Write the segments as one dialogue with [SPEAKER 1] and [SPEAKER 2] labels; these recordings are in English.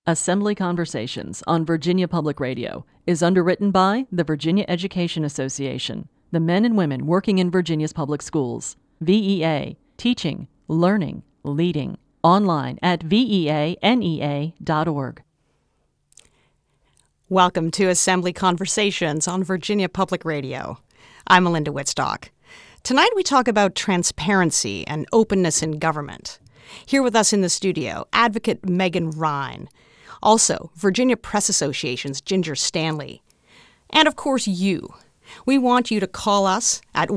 [SPEAKER 1] Assembly Conversations on Virginia Public Radio is underwritten by the Virginia Education Association, the men and women working in Virginia's public schools. VEA, teaching, learning, leading. Online at veanea.org.
[SPEAKER 2] Welcome to Assembly Conversations on Virginia Public Radio. I'm Melinda Wittstock. Tonight we talk about transparency and openness in government. Here with us in the studio, advocate Megan Ryan. Also, Virginia Press Association's Ginger Stanley. And of course, you. We want you to call us at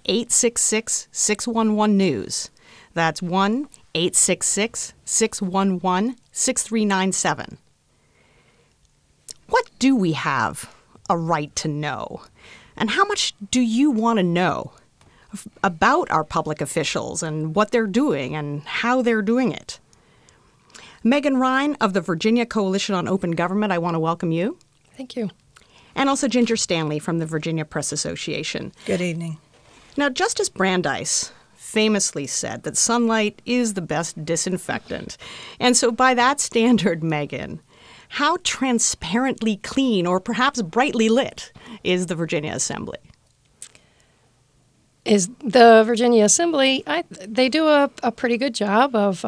[SPEAKER 2] 1-866-611-NEWS. That's 1-866-611-6397. What do we have a right to know? And how much do you want to know about our public officials and what they're doing and how they're doing it? Megan Ryan of the Virginia Coalition on Open Government, I want to welcome you.
[SPEAKER 3] Thank you.
[SPEAKER 2] And also Ginger Stanley from the Virginia Press Association.
[SPEAKER 4] Good evening.
[SPEAKER 2] Now, Justice Brandeis famously said that sunlight is the best disinfectant. And so by that standard, Megan, how transparently clean or perhaps brightly lit is the Virginia Assembly?
[SPEAKER 3] Is the Virginia Assembly, they do a pretty good job of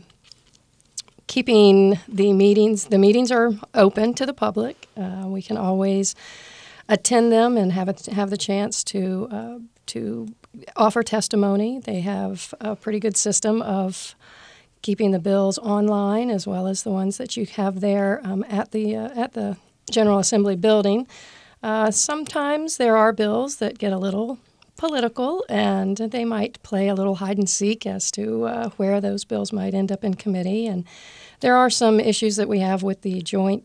[SPEAKER 3] keeping the meetings. The meetings are open to the public. We can always attend them and have the chance to offer testimony. They have a pretty good system of keeping the bills online as well as the ones that you have there at the General Assembly building. Sometimes there are bills that get a little political, and they might play a little hide and seek as to where those bills might end up in committee. And there are some issues that we have with the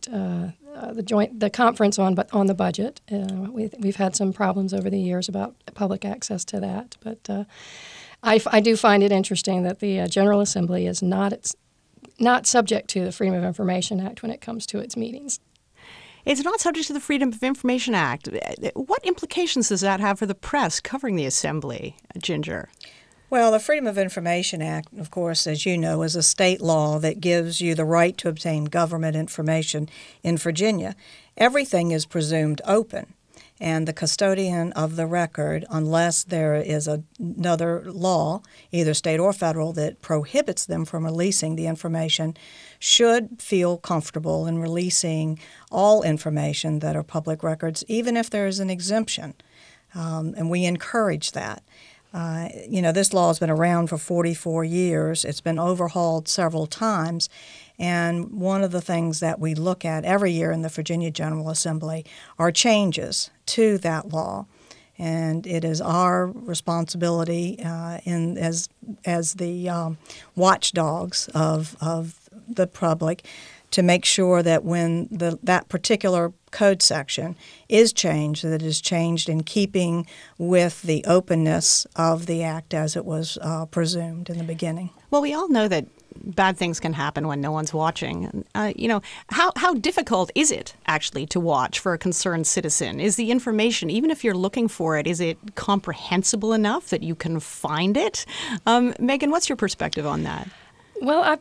[SPEAKER 3] conference on the budget. We've had some problems over the years about public access to that, but I do find it interesting that the General Assembly is not subject to the Freedom of Information Act when it comes to its meetings.
[SPEAKER 2] It's not subject to the Freedom of Information Act. What implications does that have for the press covering the Assembly, Ginger?
[SPEAKER 4] Well, the Freedom of Information Act, of course, as you know, is a state law that gives you the right to obtain government information in Virginia. Everything is presumed open, and the custodian of the record, unless there is another law, either state or federal, that prohibits them from releasing the information, should feel comfortable in releasing all information that are public records, even if there is an exemption. And we encourage that. This law has been around for 44 years. It's been overhauled several times. And one of the things that we look at every year in the Virginia General Assembly are changes to that law. And it is our responsibility as the watchdogs of the public to make sure that when that particular code section is changed, that it is changed in keeping with the openness of the act as it was presumed in the beginning.
[SPEAKER 2] Well, we all know that bad things can happen when no one's watching. How difficult is it actually to watch for a concerned citizen? Is the information, even if you're looking for it, is it comprehensible enough that you can find it? Megan, what's your perspective on that?
[SPEAKER 3] Well,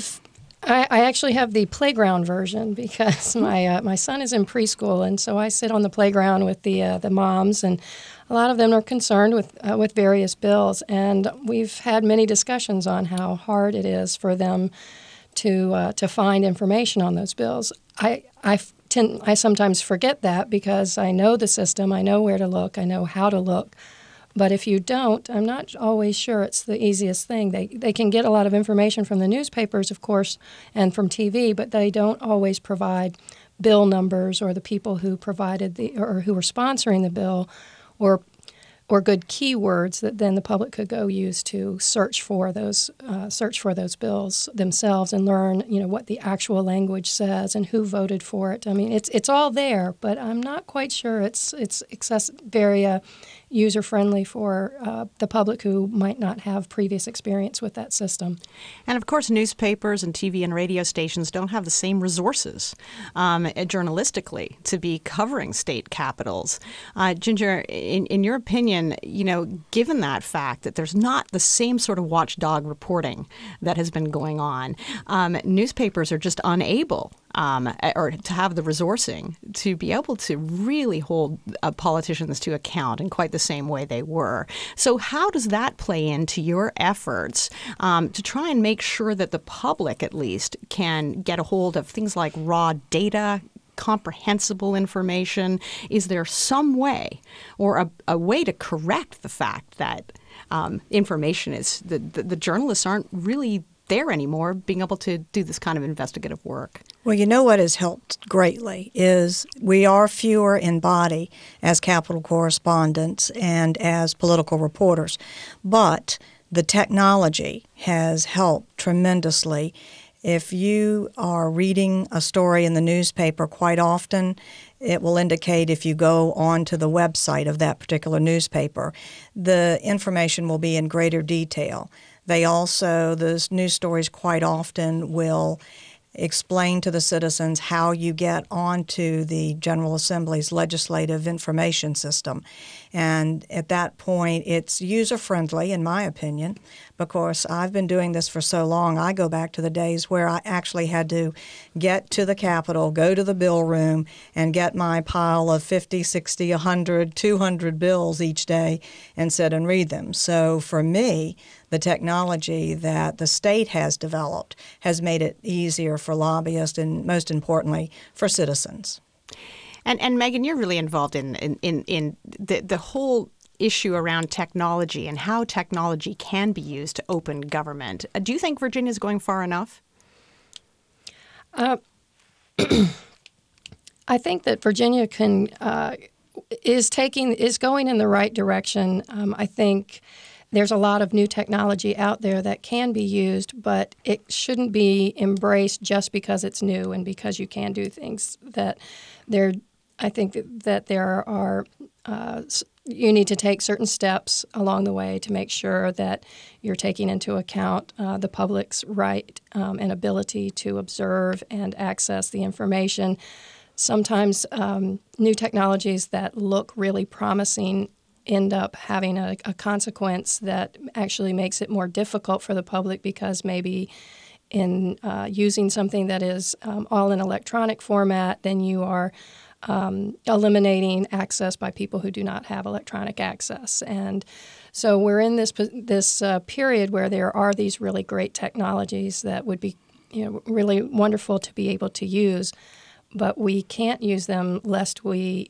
[SPEAKER 3] I actually have the playground version because my son is in preschool, and so I sit on the playground with the moms, and a lot of them are concerned with various bills, and we've had many discussions on how hard it is for them to find information on those bills. I sometimes forget that because I know the system, I know where to look, I know how to look. But if you don't, I'm not always sure it's the easiest thing. They can get a lot of information from the newspapers, of course, and from TV, but they don't always provide bill numbers or the people who provided or who were sponsoring the bill or good keywords that then the public could go use to search for those bills themselves and learn, what the actual language says and who voted for it. I mean, it's all there, but I'm not quite sure it's very user-friendly for the public who might not have previous experience with that system.
[SPEAKER 2] And, of course, newspapers and TV and radio stations don't have the same resources journalistically to be covering state capitals. Ginger, in your opinion, given that fact that there's not the same sort of watchdog reporting that has been going on, newspapers are just unable or to have the resourcing to be able to really hold politicians to account in quite the same way they were. So how does that play into your efforts to try and make sure that the public, at least, can get a hold of things like raw data, comprehensible information? Is there some way or a way to correct the fact that information is the journalists aren't really there anymore being able to do this kind of investigative work?
[SPEAKER 4] Well, you know what has helped greatly is we are fewer in body as Capitol correspondents and as political reporters, but the technology has helped tremendously. If you are reading a story in the newspaper quite often, it will indicate if you go onto the website of that particular newspaper, the information will be in greater detail. They also, the news stories quite often will explain to the citizens how you get onto the General Assembly's legislative information system. And at that point, it's user-friendly, in my opinion, because I've been doing this for so long. I go back to the days where I actually had to get to the Capitol, go to the bill room, and get my pile of 50, 60, 100, 200 bills each day and sit and read them. So for me, the technology that the state has developed has made it easier for lobbyists and, most importantly, for citizens.
[SPEAKER 2] And Megan, you're really involved in the whole issue around technology and how technology can be used to open government. Do you think Virginia is going far enough?
[SPEAKER 3] I think that Virginia is going in the right direction. I think there's a lot of new technology out there that can be used, but it shouldn't be embraced just because it's new and because you can do things. I think that there are you need to take certain steps along the way to make sure that you're taking into account the public's right and ability to observe and access the information. Sometimes new technologies that look really promising end up having a consequence that actually makes it more difficult for the public, because maybe in using something that is all in electronic format, then you are eliminating access by people who do not have electronic access. And so we're in this period where there are these really great technologies that would be really wonderful to be able to use, but we can't use them lest we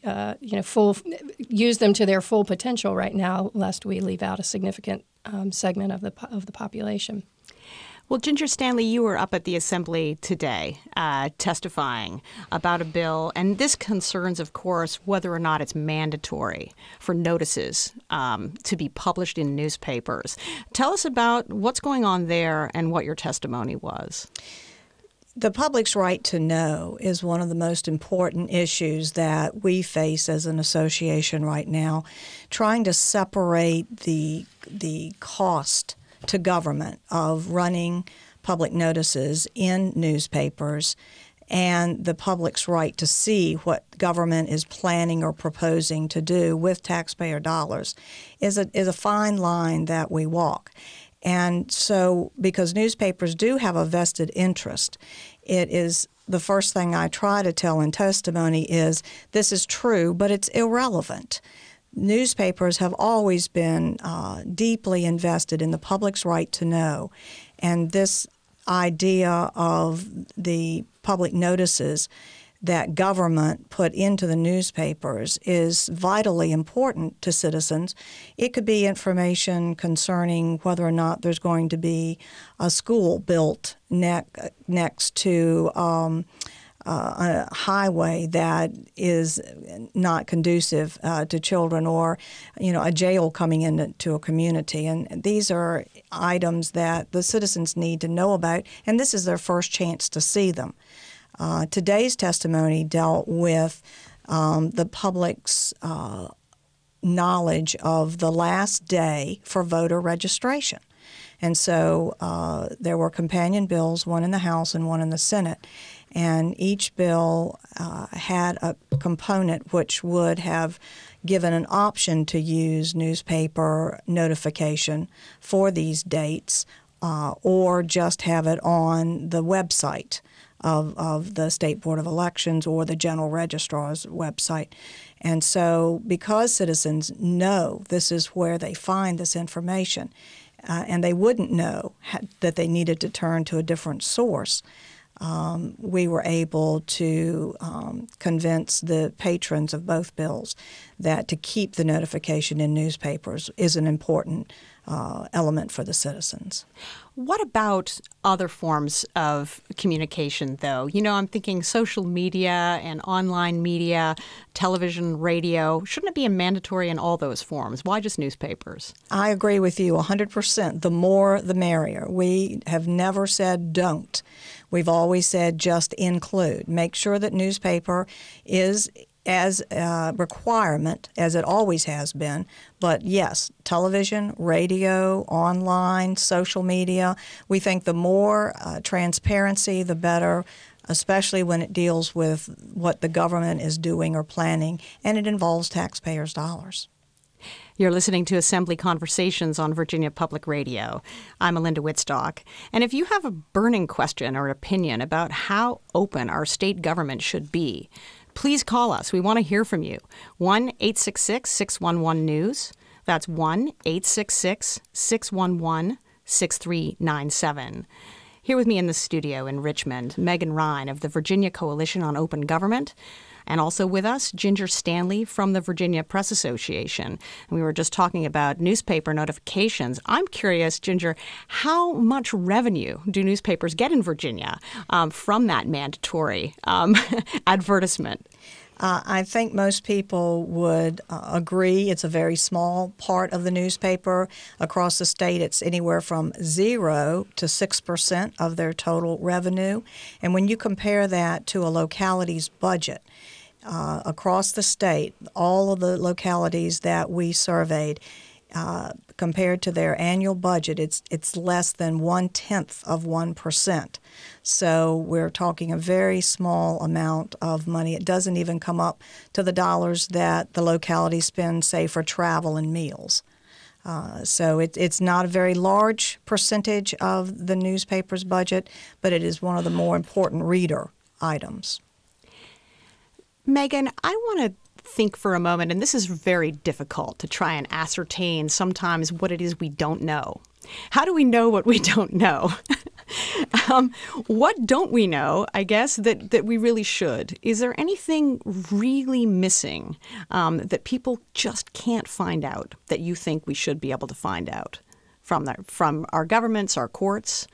[SPEAKER 3] use them to their full potential right now, lest we leave out a significant segment of the population.
[SPEAKER 2] Well, Ginger Stanley, you were up at the Assembly today testifying about a bill, and this concerns, of course, whether or not it's mandatory for notices to be published in newspapers. Tell us about what's going on there and what your testimony was.
[SPEAKER 4] The public's right to know is one of the most important issues that we face as an association right now, trying to separate the cost to government of running public notices in newspapers and the public's right to see what government is planning or proposing to do with taxpayer dollars is a fine line that we walk. And so, because newspapers do have a vested interest, it is the first thing I try to tell in testimony is this is true, but it's irrelevant. Newspapers have always been deeply invested in the public's right to know, and this idea of the public notices that government put into the newspapers is vitally important to citizens. It could be information concerning whether or not there's going to be a school built next to a highway that is not conducive to children, or a jail coming into a community. And these are items that the citizens need to know about, and this is their first chance to see them. Today's testimony dealt with the public's knowledge of the last day for voter registration. And so there were companion bills, one in the House and one in the Senate. And each bill had a component which would have given an option to use newspaper notification for these dates or just have it on the website of the State Board of Elections or the General Registrar's website. And so because citizens know this is where they find this information, and they wouldn't know that they needed to turn to a different source, we were able to convince the patrons of both bills that to keep the notification in newspapers is an important element for the citizens.
[SPEAKER 2] What about other forms of communication, though? You know, I'm thinking social media and online media, television, radio. Shouldn't it be mandatory in all those forms? Why just newspapers?
[SPEAKER 4] I agree with you 100%. The more, the merrier. We have never said don't. We've always said just include. Make sure that newspaper is as a requirement as it always has been. But yes, television, radio, online, social media, we think the more transparency, the better, especially when it deals with what the government is doing or planning, and it involves taxpayers' dollars.
[SPEAKER 2] You're listening to Assembly Conversations on Virginia Public Radio. I'm Melinda Wittstock. And if you have a burning question or opinion about how open our state government should be, please call us. We want to hear from you. 1-866-611-NEWS. That's 1-866-611-6397. Here with me in the studio in Richmond, Megan Ryan of the Virginia Coalition on Open Government. And also with us, Ginger Stanley from the Virginia Press Association. And we were just talking about newspaper notifications. I'm curious, Ginger, how much revenue do newspapers get in Virginia from that mandatory advertisement?
[SPEAKER 4] I think most people would agree it's a very small part of the newspaper. Across the state, it's anywhere from 0 to 6% of their total revenue. And when you compare that to a locality's budget, across the state, all of the localities that we surveyed, compared to their annual budget, it's less than 0.1%. So we're talking a very small amount of money. It doesn't even come up to the dollars that the locality spends, say, for travel and meals. So it's not a very large percentage of the newspaper's budget, but it is one of the more important reader items.
[SPEAKER 2] Megan, I want to think for a moment, and this is very difficult to try and ascertain sometimes what it is we don't know. How do we know what we don't know? What don't we know, I guess, that we really should? Is there anything really missing that people just can't find out that you think we should be able to find out from our governments, our courts?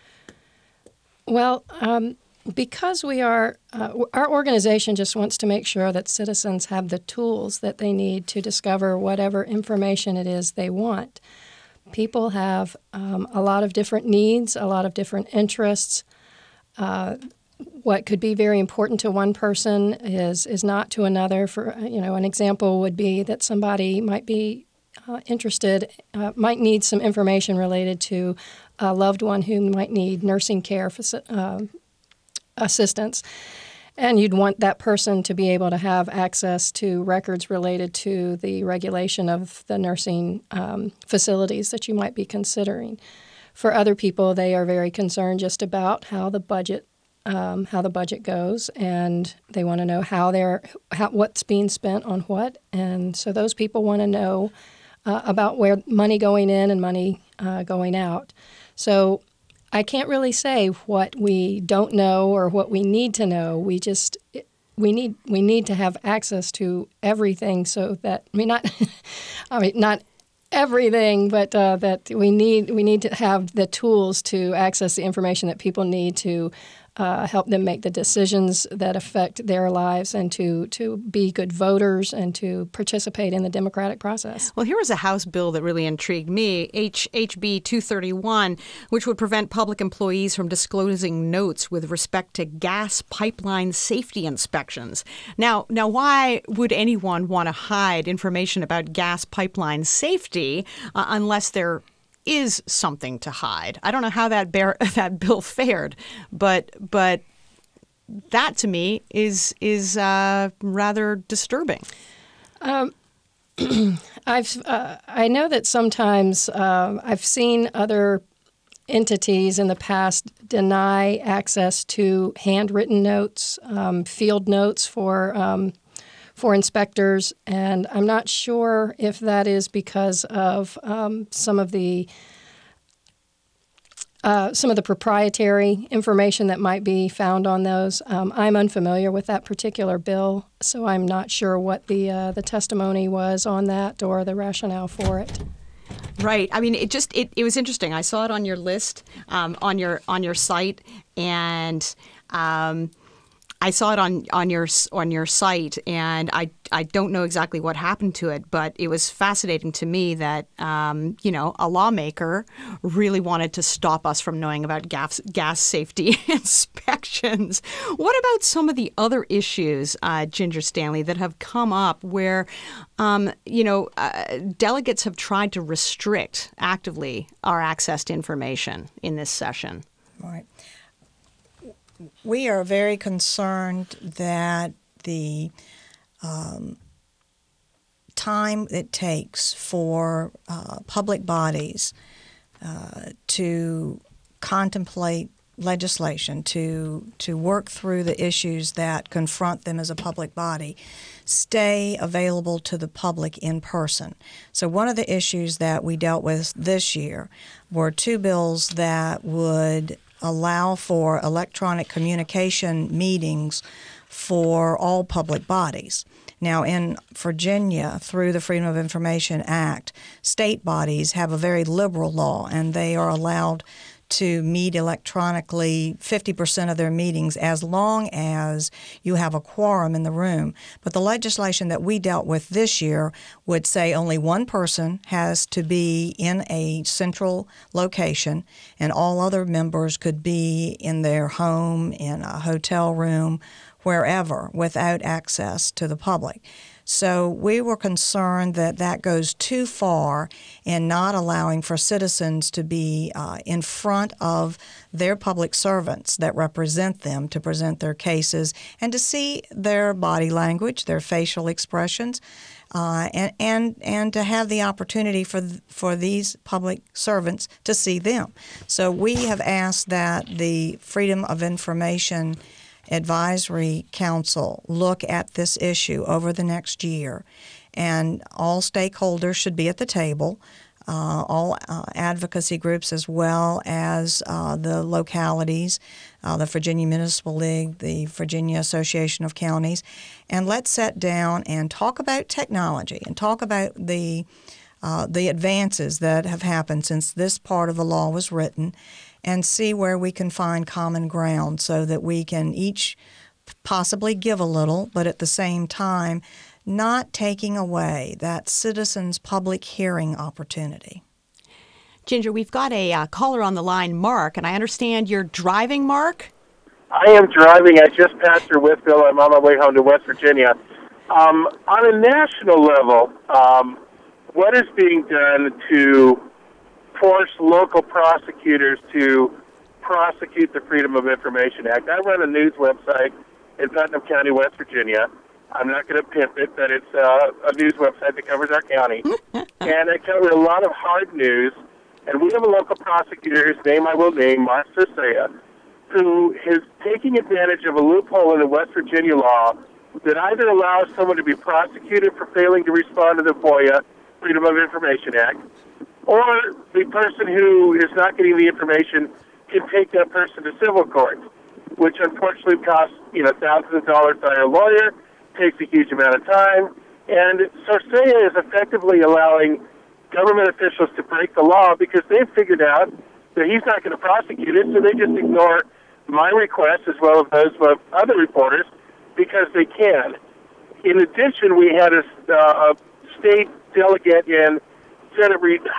[SPEAKER 3] Well, because we are, our organization just wants to make sure that citizens have the tools that they need to discover whatever information it is they want. People have a lot of different needs, a lot of different interests. What could be very important to one person is not to another. For an example would be that somebody might be interested, might need some information related to a loved one who might need nursing care assistance, and you'd want that person to be able to have access to records related to the regulation of the nursing facilities that you might be considering. For other people, they are very concerned just about how the budget goes, and they want to know what's being spent on what, and so those people want to know about where money going in and money going out. So I can't really say what we don't know or what we need to know. We need to have access to everything, so that not everything, but that we need to have the tools to access the information that people need to help them make the decisions that affect their lives, and to be good voters and to participate in the democratic process.
[SPEAKER 2] Well, here was a House bill that really intrigued me, HB 231, which would prevent public employees from disclosing notes with respect to gas pipeline safety inspections. Now, why would anyone want to hide information about gas pipeline safety unless there is something to hide? I don't know how that bill fared, but that to me is rather disturbing.
[SPEAKER 3] I know that sometimes I've seen other entities in the past deny access to handwritten notes, field notes for inspectors, and I'm not sure if that is because of some of the proprietary information that might be found on those. I'm unfamiliar with that particular bill, so I'm not sure what the testimony was on that or the rationale for it.
[SPEAKER 2] Right. I mean, it was interesting. I saw it on your list, on your site, and I saw it on your site, and I don't know exactly what happened to it, but it was fascinating to me that a lawmaker really wanted to stop us from knowing about gas safety inspections. What about some of the other issues, Ginger Stanley, that have come up where delegates have tried to restrict actively our access to information in this session?
[SPEAKER 4] Right. We are very concerned that the time it takes for public bodies to contemplate legislation, to work through the issues that confront them as a public body, stay available to the public in person. So one of the issues that we dealt with this year were two bills that would allow for electronic communication meetings for all public bodies. Now, in Virginia, through the Freedom of Information Act, state bodies have a very liberal law, and they are allowed to meet electronically 50% of their meetings as long as you have a quorum in the room. But the legislation that we dealt with this year would say only one person has to be in a central location, and all other members could be in their home, in a hotel room, wherever, without access to the public. So we were concerned that that goes too far in not allowing for citizens to be in front of their public servants that represent them to present their cases and to see their body language, their facial expressions, and to have the opportunity for these public servants to see them. So we have asked that the Freedom of Information Advisory Council look at this issue over the next year, and all stakeholders should be at the table, all advocacy groups as well as the localities, the Virginia Municipal League, the Virginia Association of Counties, and let's sit down and talk about technology and talk about the advances that have happened since this part of the law was written, and see where we can find common ground so that we can each possibly give a little, but at the same time not taking away that citizens' public hearing opportunity.
[SPEAKER 2] Ginger, we've got a caller on the line, Mark, and I understand you're driving, Mark?
[SPEAKER 5] I am driving. I just passed through Whitfield. I'm on my way home to West Virginia. On a national level, what is being done to force local prosecutors to prosecute the Freedom of Information Act? I run a news website in Putnam County, West Virginia. I'm not going to pimp it, but it's a news website that covers our county. And it covers a lot of hard news. And we have a local prosecutor, whose name I will name, Mark Sosaya, who is taking advantage of a loophole in the West Virginia law that either allows someone to be prosecuted for failing to respond to the FOIA, Freedom of Information Act, or the person who is not getting the information can take that person to civil court, which unfortunately costs thousands of dollars to hire a lawyer, takes a huge amount of time, and Sosaya is effectively allowing government officials to break the law because they've figured out that he's not going to prosecute it, so they just ignore my requests as well as those of other reporters because they can. In addition, we had a state delegate in Senate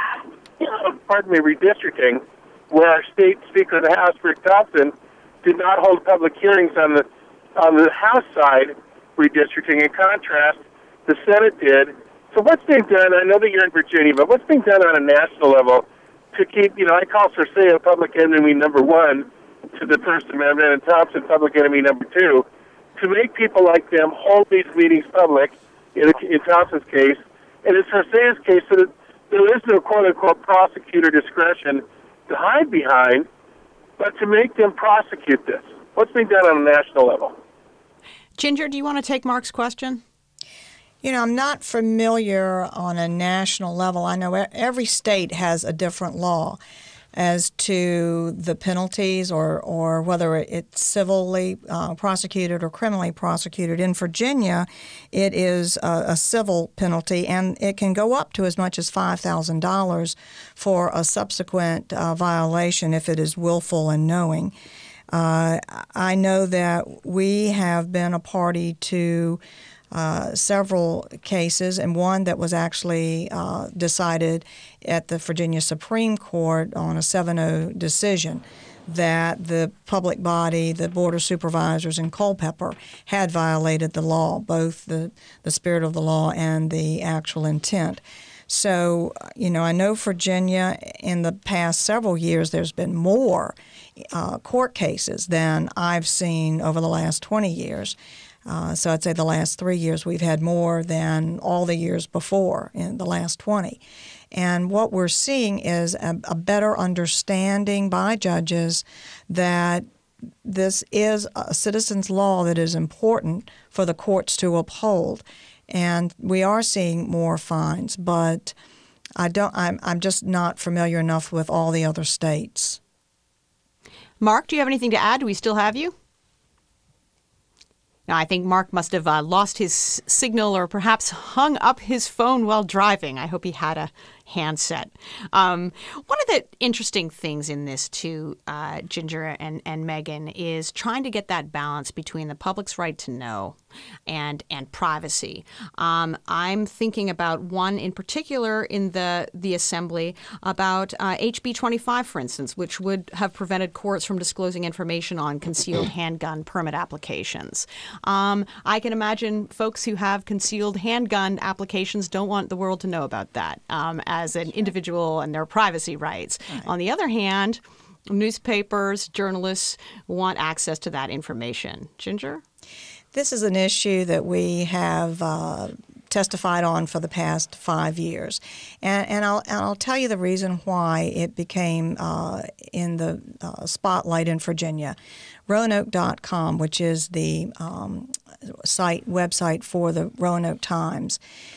[SPEAKER 5] redistricting, where our state Speaker of the House, Rick Thompson, did not hold public hearings on the House side redistricting. In contrast, the Senate did. So what's being done, I know that you're in Virginia, but what's being done on a national level to keep, I call Sosaya public enemy number one to the First Amendment and Thompson public enemy number two, to make people like them hold these meetings public, in Thompson's case, and in Sosaya's case, so that there is no quote-unquote prosecutor discretion to hide behind, but to make them prosecute this? What's being done on a national level?
[SPEAKER 2] Ginger, do you want to take Mark's question?
[SPEAKER 4] I'm not familiar on a national level. I know every state has a different law as to the penalties or whether it's civilly prosecuted or criminally prosecuted. In Virginia, it is a civil penalty, and it can go up to as much as $5,000 for a subsequent violation if it is willful and knowing. I know that we have been a party to several cases, and one that was actually decided at the Virginia Supreme Court on a 7-0 decision, that the public body, the Board of Supervisors in Culpeper, had violated the law, both the spirit of the law and the actual intent. So, I know Virginia, in the past several years, there's been more court cases than I've seen over the last 20 years. So I'd say the last 3 years we've had more than all the years before in the last 20. And what we're seeing is a better understanding by judges that this is a citizen's law that is important for the courts to uphold. And we are seeing more fines, but I'm just not familiar enough with all the other states.
[SPEAKER 2] Mark, do you have anything to add? Do we still have you? Now, I think Mark must have lost his signal or perhaps hung up his phone while driving. I hope he had a handset. One of the interesting things in this, too, Ginger and Megan, is trying to get that balance between the public's right to know and privacy. I'm thinking about one in particular in the Assembly about HB 25, for instance, which would have prevented courts from disclosing information on concealed handgun permit applications. I can imagine folks who have concealed handgun applications don't want the world to know about that as an individual and their privacy rights. Right. On the other hand, newspapers, journalists want access to that information. Ginger?
[SPEAKER 4] This is an issue that we have testified on for the past 5 years. And I'll tell you the reason why it became in the spotlight in Virginia. Roanoke.com, which is the website for the Roanoke Times,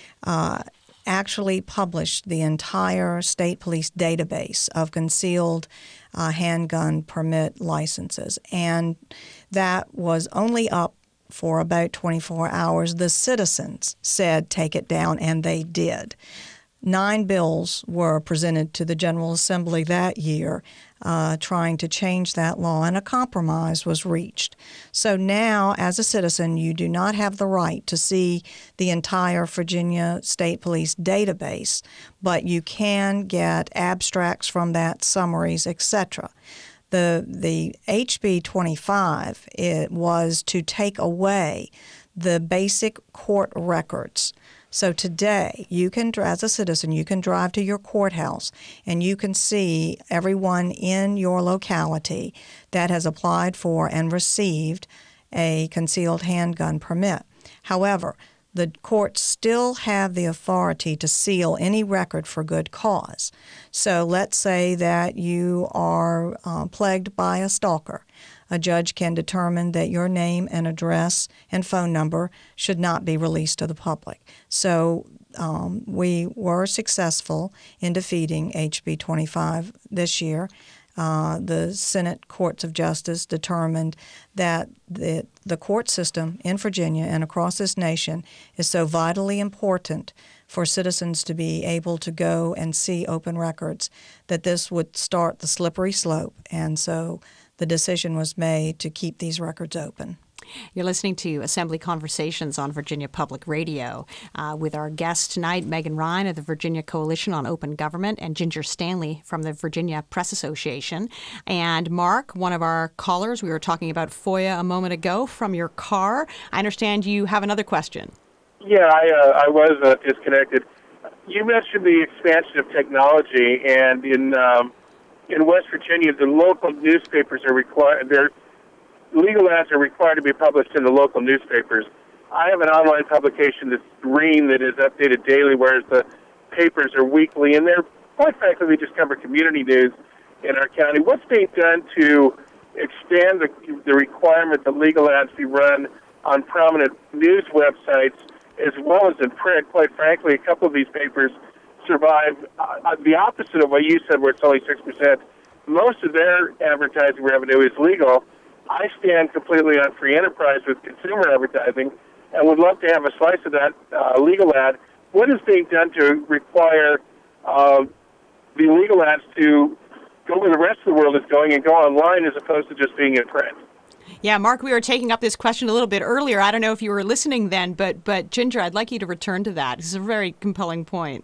[SPEAKER 4] actually published the entire state police database of concealed handgun permit licenses. And that was only up for about 24 hours. The citizens said take it down, and they did. 9 bills were presented to the General Assembly that year trying to change that law, and a compromise was reached. So now, as a citizen, you do not have the right to see the entire Virginia State Police database, but you can get abstracts from that, summaries, etc. The HB 25, it was to take away the basic court records. So today, you can, as a citizen, you can drive to your courthouse and you can see everyone in your locality that has applied for and received a concealed handgun permit. However, the courts still have the authority to seal any record for good cause. So let's say that you are plagued by a stalker. A judge can determine that your name and address and phone number should not be released to the public. So we were successful in defeating HB 25 this year. The Senate Courts of Justice determined that the court system in Virginia and across this nation is so vitally important for citizens to be able to go and see open records that this would start the slippery slope. And so the decision was made to keep these records open.
[SPEAKER 2] You're listening to Assembly Conversations on Virginia Public Radio with our guests tonight, Megan Ryan of the Virginia Coalition on Open Government and Ginger Stanley from the Virginia Press Association. And Mark, one of our callers, we were talking about FOIA a moment ago from your car. I understand you have another question.
[SPEAKER 5] Yeah, I was disconnected. You mentioned the expansion of technology, and in West Virginia, the local newspapers are required. Their legal ads are required to be published in the local newspapers. I have an online publication that's green that is updated daily, whereas the papers are weekly, and they're quite frankly they just cover community news. in our county. What's being done to expand the requirement that legal ads be run on prominent news websites as well as in print? Quite frankly, a couple of these papers survive the opposite of what you said, where it's only 6%. Most of their advertising revenue is legal. I stand completely on free enterprise with consumer advertising and would love to have a slice of that legal ad. What is being done to require the legal ads to go where the rest of the world is going and go online as opposed to just being in print?
[SPEAKER 2] Yeah, Mark, we were taking up this question a little bit earlier. I don't know if you were listening then, but Ginger, I'd like you to return to that. This is a very compelling point.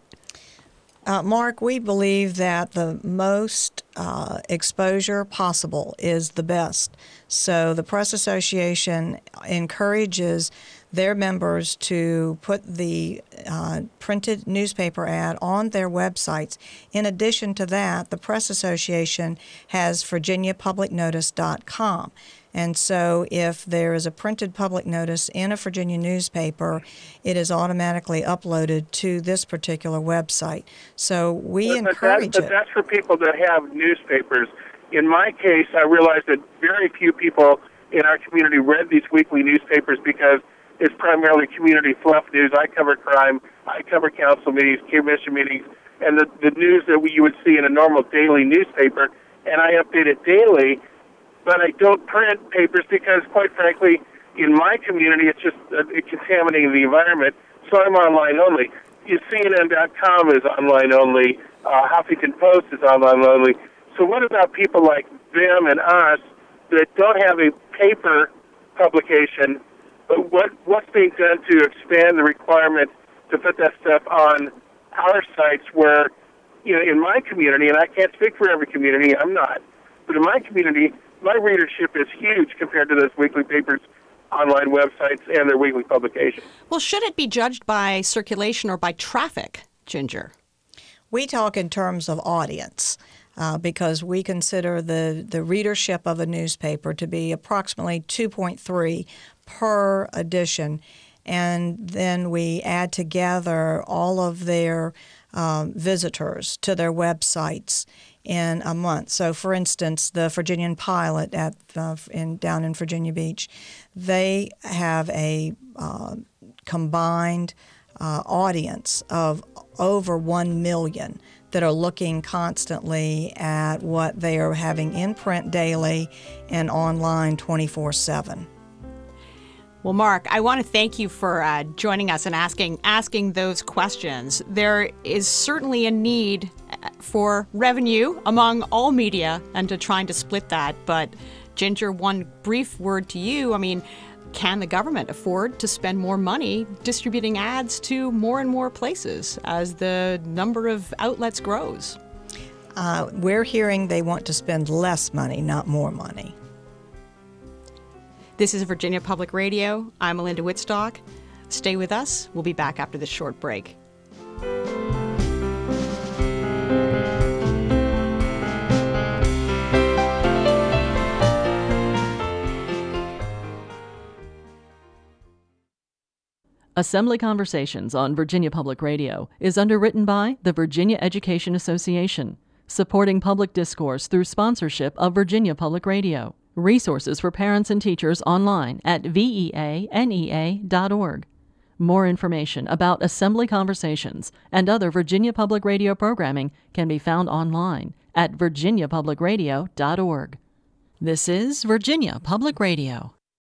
[SPEAKER 4] Mark, we believe that the most exposure possible is the best. So the Press Association encourages their members to put the printed newspaper ad on their websites. In addition to that, the Press Association has VirginiaPublicNotice.com. And so if there is a printed public notice in a Virginia newspaper, it is automatically uploaded to this particular website. So we encourage it.
[SPEAKER 5] But that's for people that have newspapers. In my case, I realized that very few people in our community read these weekly newspapers because it's primarily community fluff news. I cover crime, I cover council meetings, commission meetings, and the news that you would see in a normal daily newspaper, and I update it daily. But I don't print papers because, quite frankly, in my community, it's just contaminating the environment. So I'm online only. CNN.com is online only. Huffington Post is online only. So what about people like them and us that don't have a paper publication? But what's being done to expand the requirement to put that stuff on our sites where, in my community, and I can't speak for every community, I'm not, but in my community, my readership is huge compared to those weekly papers, online websites, and their weekly publications.
[SPEAKER 2] Well, should it be judged by circulation or by traffic, Ginger?
[SPEAKER 4] We talk in terms of audience because we consider the readership of a newspaper to be approximately 2.3 per edition. And then we add together all of their visitors to their websites in a month. So, for instance, the Virginian Pilot down in Virginia Beach, they have a combined audience of over 1 million that are looking constantly at what they are having in print daily and online 24/7.
[SPEAKER 2] Well, Mark, I want to thank you for joining us and asking those questions. There is certainly a need for revenue among all media and to trying to split that. But, Ginger, one brief word to you. I mean, can the government afford to spend more money distributing ads to more and more places as the number of outlets grows?
[SPEAKER 4] We're hearing they want to spend less money, not more money.
[SPEAKER 2] This is Virginia Public Radio. I'm Melinda Wittstock. Stay with us. We'll be back after this short break.
[SPEAKER 1] Assembly Conversations on Virginia Public Radio is underwritten by the Virginia Education Association, supporting public discourse through sponsorship of Virginia Public Radio. Resources for parents and teachers online at veanea.org. More information about Assembly Conversations and other Virginia Public Radio programming can be found online at virginiapublicradio.org. This is Virginia Public Radio.